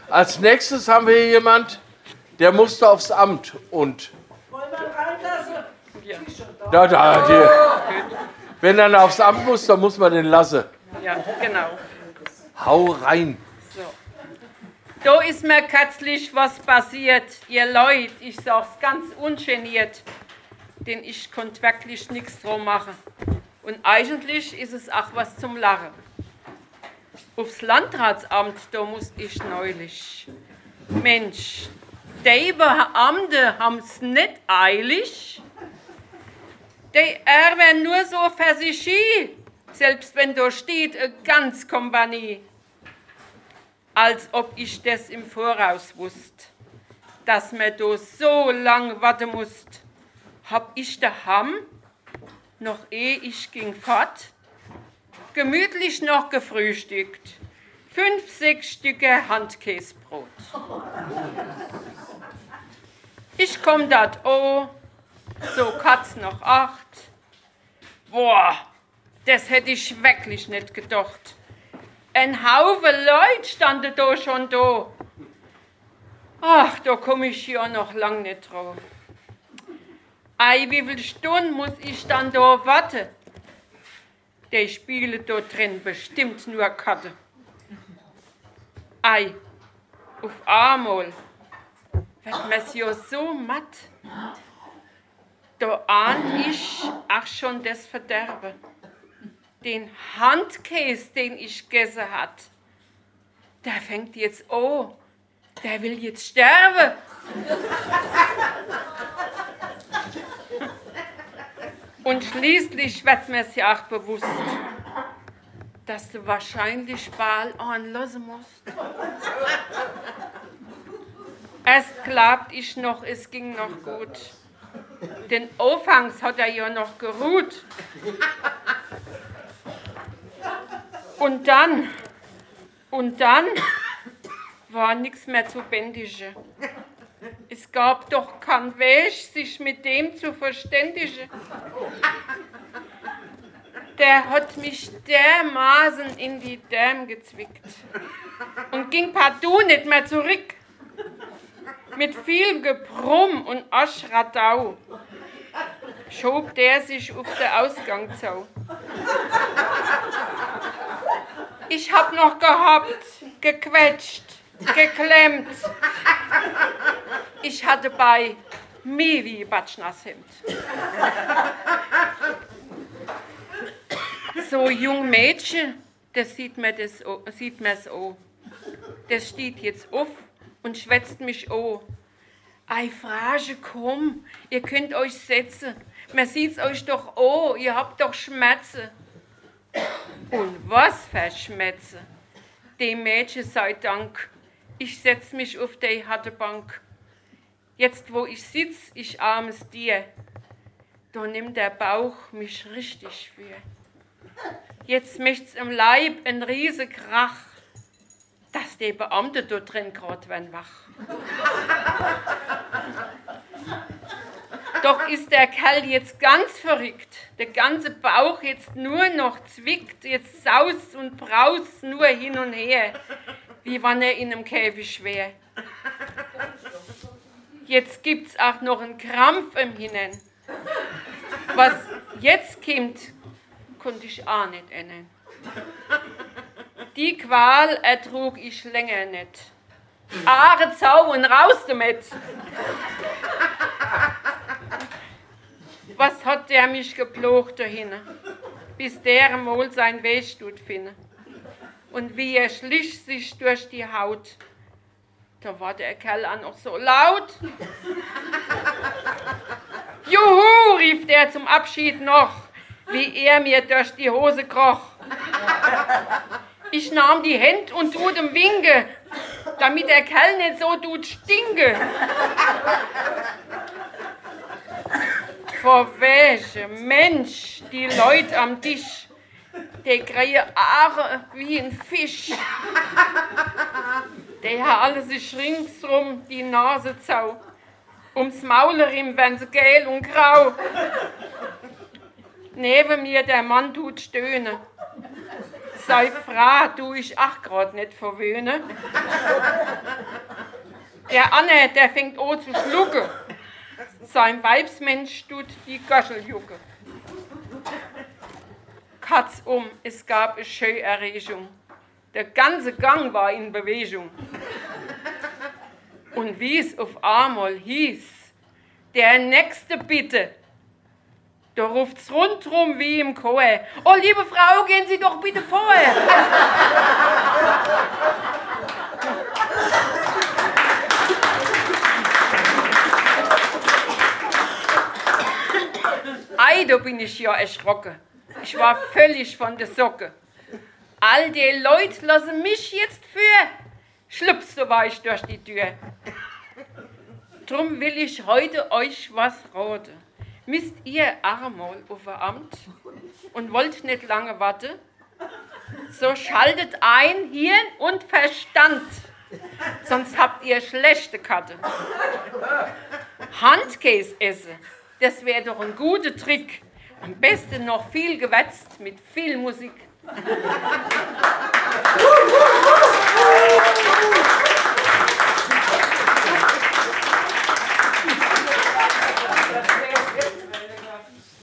Als nächstes haben wir hier jemand, der musste aufs Amt und Wollen wir reinlassen? wenn er aufs Amt muss, dann muss man den lassen. Ja, genau. Hau rein. So. Da ist mir kürzlich was passiert, ihr Leute, ich sag's ganz ungeniert, denn ich konnte wirklich nichts drum machen. Und eigentlich ist es auch was zum Lachen. Aufs Landratsamt, da musste ich neulich. Mensch, die Beamte haben's nicht eilig. Die werden nur so für sich hin, selbst wenn da steht, eine ganz Kompanie. Als ob ich das im Voraus wusste, dass man da so lang warten muss. Hab ich daheim, noch ehe ich ging fort, gemütlich noch gefrühstückt. 5, 6 Stücke Handkäsebrot. Ich komm dort so Katz noch 8. Boah, das hätte ich wirklich nicht gedacht. Ein Haufen Leute standen da schon da. Ach, da komme ich ja noch lang nicht drauf. Ei, wie viele Stunden muss ich dann da warten? Die spielen da drin bestimmt nur Karte. Ei, auf einmal wird mir's ja so matt. Da ahnt ich auch schon das Verderben. Den Handkäse, den ich gegessen hat, der fängt jetzt an. Der will jetzt sterben. Und schließlich wird mir's ja auch bewusst, dass du wahrscheinlich bald anlassen musst. Erst glaubt ich noch, es ging noch gut. Denn anfangs hat er ja noch geruht. Und dann war nichts mehr zu bändigen. Es gab doch keinen Weg, sich mit dem zu verständigen. Der hat mich dermaßen in die Därme gezwickt und ging partout nicht mehr zurück. Mit viel Gebrumm und Aschradau schob der sich auf den Ausgang zu. Ich hab noch gehabt, gequetscht, geklemmt. Ich hatte bei mir wie Batschnasshemd. So jung Mädchen, das sieht mir's an. Das steht jetzt auf und schwätzt mich an. Ei, Frage, komm, ihr könnt euch setzen. Man sieht's euch doch an, ihr habt doch Schmerzen. Und was für Schmerzen? Dem Mädchen sei Dank, ich setz mich auf die harte Bank. Jetzt, wo ich sitz, ich armes Tier, da nimmt der Bauch mich richtig für. Jetzt möcht's im Leib ein riesen Krach, dass die Beamte dort drin grad werden wach. Doch ist der Kerl jetzt ganz verrückt. Der ganze Bauch jetzt nur noch zwickt, jetzt saust und braust nur hin und her, wie wenn er in einem Käfig wäre. Jetzt gibt's auch noch einen Krampf im Hinnen. Was jetzt kommt, konnte ich auch nicht ändern. Die Qual ertrug ich länger nicht. Aare Zau und raus damit! Was hat der mich geplogt dahin, bis der mal sein Weg tut finden. Und wie er schlich sich durch die Haut, da war der Kerl auch noch so laut. Juhu, rief der zum Abschied noch, wie er mir durch die Hose kroch. Ich nahm die Hände und tut ihm winke, damit der Kerl nicht so tut stinke. Vor welchem Mensch, die Leute am Tisch, die kriegen Aare wie ein Fisch. Die haben sich ringsrum die Nase zau. Ums Maulerim werden sie gel und grau. Neben mir der Mann tut stöhnen. Sei Frau, tu ich ach grad nicht verwöhnen. Der Anne, der fängt an zu schlucken. Sein Weibsmensch tut die Göscheljucke. Kurzum, es gab eine schöne Erregung. Der ganze Gang war in Bewegung. Und wie es auf einmal hieß, der Nächste bitte, da ruft's rundrum wie im Chor. Oh, liebe Frau, gehen Sie doch bitte vor. Ei, da bin ich ja erschrocken. Ich war völlig von der Socke. All die Leute lassen mich jetzt für. Schlups, so war ich durch die Tür. Drum will ich heute euch was raten. Müsst ihr einmal auf ein Amt und wollt nicht lange warten, so schaltet ein Hirn und Verstand, sonst habt ihr schlechte Karte. Handkäse essen, das wäre doch ein guter Trick. Am besten noch viel gewetzt mit viel Musik.